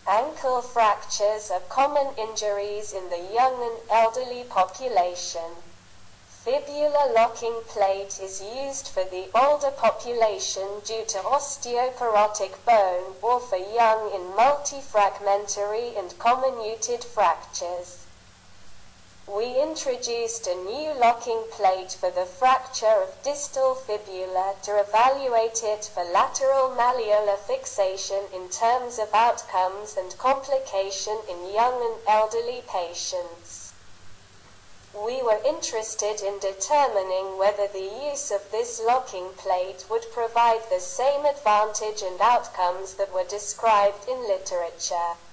Ankle fractures are common injuries in the young and elderly population. Fibula locking plate is used for the older population due to osteoporotic bone or for young in multifragmentary and comminuted fractures. We introduced a new locking plate for the fracture of distal fibula to evaluate it for lateral malleolar fixation in terms of outcomes and complication in young and elderly patients. We were interested in determining whether the use of this locking plate would provide the same advantage and outcomes that were described in literature.